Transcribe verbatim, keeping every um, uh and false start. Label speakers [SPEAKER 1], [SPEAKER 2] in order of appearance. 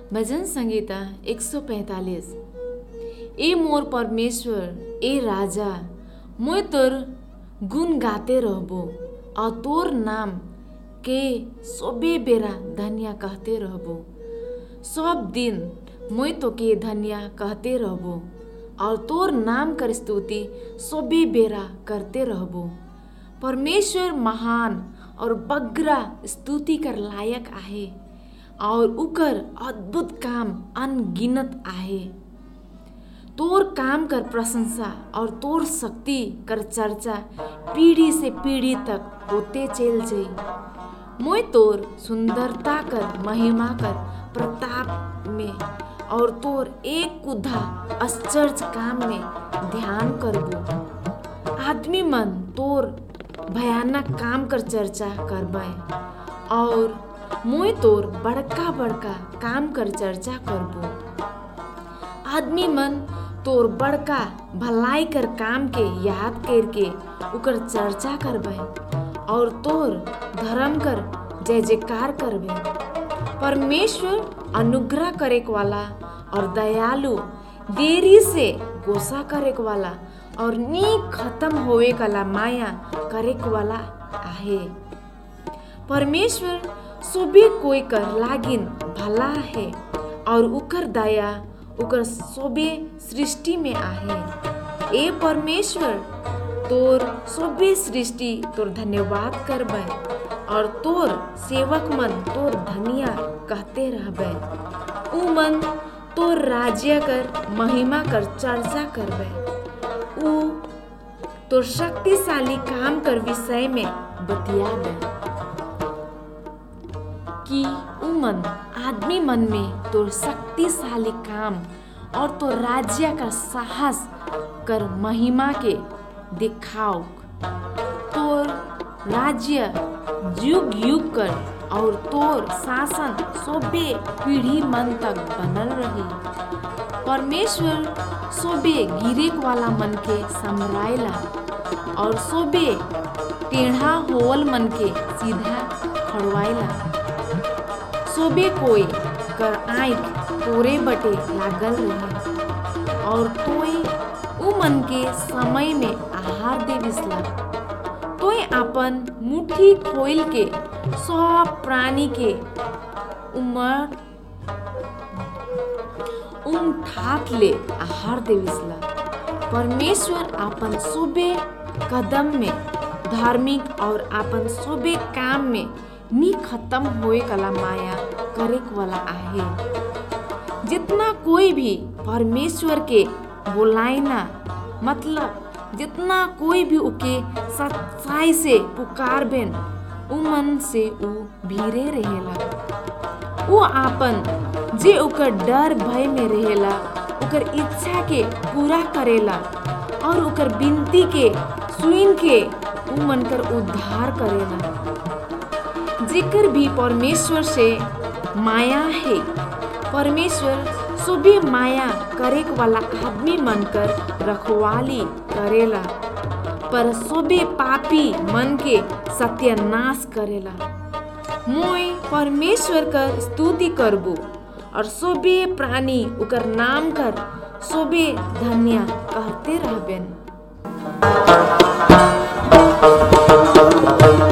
[SPEAKER 1] भजन संगीता एक सौ पैंतालीस। ए मोर परमेश्वर, ए राजा, मैं तोर गुण गाते रहबो और तोर नाम के सबे बेरा धन्य कहते रहबो। सब दिन मैं तो के धन्य कहते रहबो और तोर नाम कर स्तुति सबे बेरा करते रहबो। परमेश्वर महान और बग्रा स्तुति कर लायक आहे और उकर अद्भुत काम अनगिनत आहे। तोर काम कर प्रशंसा और तोर शक्ति कर चर्चा पीढ़ी से पीढ़ी तक होते चल जाई। मैं तोर सुंदरता कर महिमा कर प्रताप में और तोर एक कुधा आश्चर्य काम में ध्यान करबो। आदमी मन तोर भयानक काम कर चर्चा करबे और मैं तोर बड़का बड़का काम कर चर्चा करबो। आदमी मन तोर बड़का भलाई कर काम के याद करके उकर चर्चा करबे और तोर धर्म कर जय जयकार करबे। परमेश्वर अनुग्रह करे वाला और दयालु, देरी से गोसा करे वाला और नी खत्म होवे वाला माया करे वाला आहे। परमेश्वर सबे कोई कर लागिन भला है और उकर दया उकर सबे सृष्टि में आहे। ए परमेश्वर, तोर सबे सृष्टि तोर धन्यवाद करबे और तोर सेवक मन तोर धनिया कहते रहबे। उ मन तोर राज्य कर महिमा कर चर्चा करबे। उ तोर शक्तिशाली काम कर विषय में बतियाबे कि उ मन आदमी मन में तोर शक्तिशाली काम और तोर राज्य का साहस कर महिमा के दिखाओ। तोर राज्य युग युग कर और तोर शासन सोबे पीढ़ी मन तक बनल रही। परमेश्वर सोबे गिरे वाला मन के समराइला और सोबे टेढ़ा होवल मन के सीधा खड़वाइला। सोबे कोई कर आँख तोरे बटे लागल रहे और तोय उ मन के समय में आहार देविसला। तोय अपन मुट्ठी खोल के सब प्राणी के उमर उम ठाक ले आहार देविसला। परमेश्वर अपन सोबे कदम में धार्मिक और अपन सोबे काम में नी खत्म होए कला माया करे वाला आहे। जितना कोई भी परमेश्वर के बोलाइना, मतलब जितना कोई भी उके सच्चाई से पुकार बेन, उ मन से उ भीरे रहेला। उ आपन जे उकर डर भय में रहेला उकर इच्छा के पूरा करेला और उकर विनती के सुन के उ मन कर उद्धार करेला। जेकर भी परमेश्वर से माया है, परमेश्वर सुबह माया करे वाला आदमी मन कर रखवाली करेला, पर सोबे पापी मन के सत्यानाश करेला। मोय परमेश्वर कर स्तुति करबो और सोबे प्राणी उकर नाम कर सोबे धन्य कहते रहबेन।